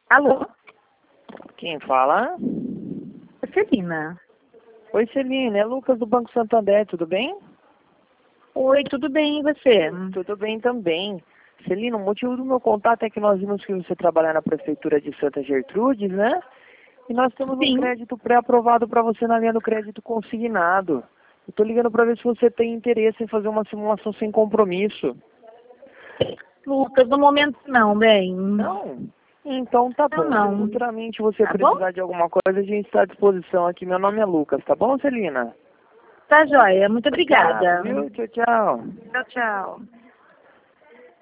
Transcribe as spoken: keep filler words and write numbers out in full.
Alô? Quem fala? Celina. Oi, Celina, é Lucas do Banco Santander, tudo bem? Oi, tudo bem, e você? Tudo bem também. Celina, o motivo do meu contato é que nós vimos que você trabalha na Prefeitura de Santa Gertrudes, né? E nós temos Sim. um crédito pré-aprovado para você na linha do crédito consignado. Eu tô ligando para ver se você tem interesse em fazer uma simulação sem compromisso. Lucas, no momento não, bem. Não? Então tá bom. Não, Se não. futuramente você Tá bom? precisar de alguma coisa, a gente está à disposição aqui. Meu nome é Lucas, tá bom, Celina? Tá joia, muito Obrigado, obrigada. viu? Tchau, tchau. Tchau, tchau.